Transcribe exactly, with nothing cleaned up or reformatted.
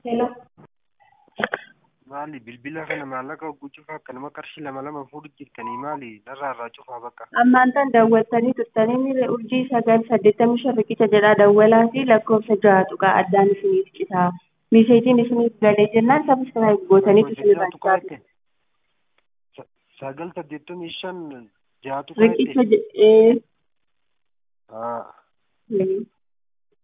Hello. Maali bilbila kana maallaqa guutuuf akkanuma qarshii lama lama fuudhu jirtanii maali narraa irraa cufaa bakka. Ammaan tan daawwattanii turtanii miira urjii sagal saddeettamii shan riqicha jedhaa dawwalaa fi lakkoofsa ja'a tuqaa addaan isiniif citaa. Meesheejiin isiniif galee jennaan sabiskiraayib gootanii isinirraa citaatu. Sagal saddeettamii shan ja'a tuqaa Riqicha jedhee. haa.